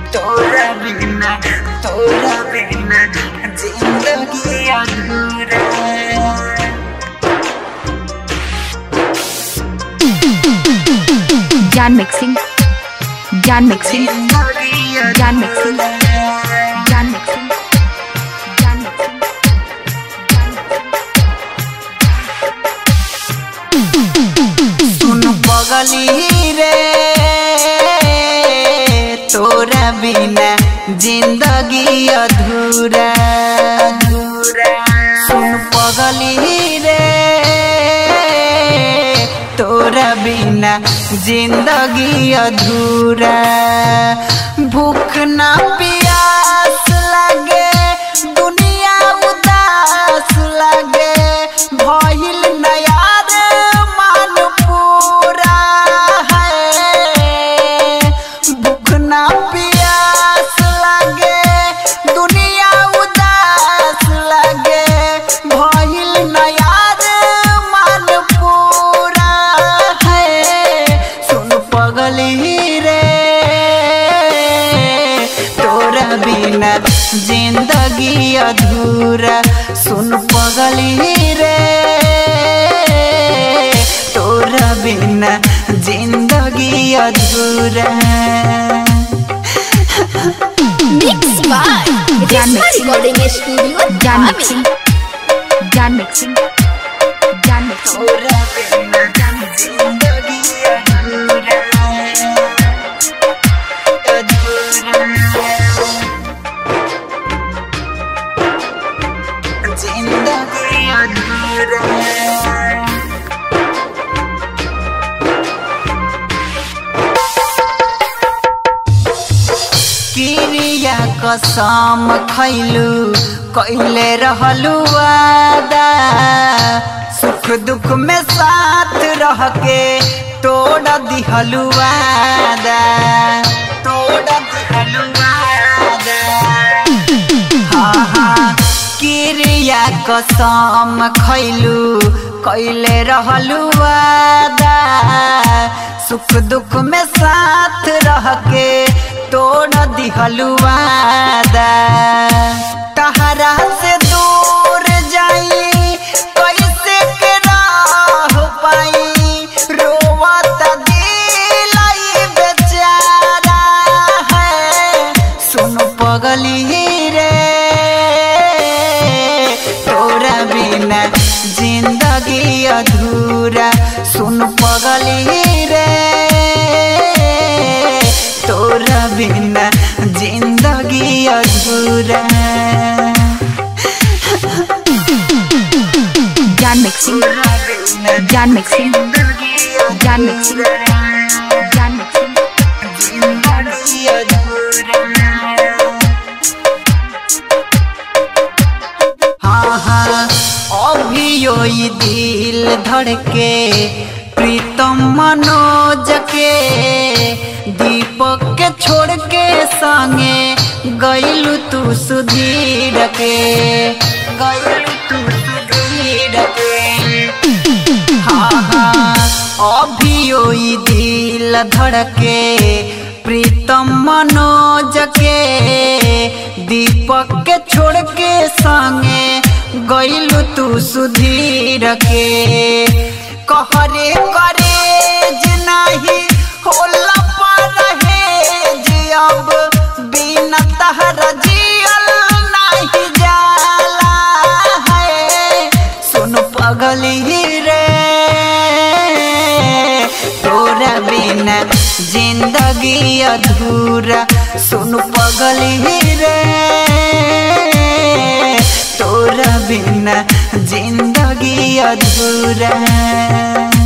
तोरा बिना जिंदगी अधूरा। ज्ञान mixing Gyan mixing Gyan mixing Gyan mixing Gyan mixing. सुन पगली रे तोरा बिना जिंदगी अधूरा। सुन पगली रे तोरा बिना जिंदगी अधूरा। भूख ना प्यास लगे दुनिया उदास लगे भइल न यार मान पूरा है। भूख ना प्यास लगे दुनिया उदास लगे भइल न यार मान पूरा है। सुन पगली रे तोरा बिना जिंदगी अधूरा। सुन पगली रे तोरा बिना जिंदगी अधूरा। Mixed by Gyan Risma mixing Recording Studio, Gyan Dhami. Mixing Gyan mixing Gyan mixing. तोरा बिना जिंदगी अधूरा अधूरा। जिंदगी अधूरा। क्रिया कसम खैलू कैले रहलू वादा। सुख दुख में साथ रह के तोड़ दिहलू वादा। तोड़ दिहलू वादा। हाँ हाँ क्रिया कसम खैलू कैले रहलू वादा। सुख दुख में साथ रह के तोड़ दिहलू वादा। तहरा से दूर जाई कैसे के राह पाई रोवत दिलाई बेचारा है। सुन पगली रे तोरा बिना जिंदगी अधूरा। सुन पगली रे तोरा बिना जिंदगी अधूरा। ज्ञान mixing Gyan mixing Gyan mixing Gyan mixing. जिंदगी अधूरा। हाँ हाँ अभियो ई दिल धड़के प्रीतम मनोज के दीपक के छोड़ के संगे गइलू तू सुधीर के। गइलू तू सुधीर के। हाँ हाँ अभियो ई दिल धड़के प्रीतम मनोज के दीपक के छोड़ के संगे गइलू तू सुधीर के। कहरे करेज नहीं होला परहेज अब बिना तहरा जियल नहीं जाला है। सुन पगली रे तोरा बिना जिंदगी अधूरा। सुन पगली रे तोरा बिना जिंदगी अधूरा।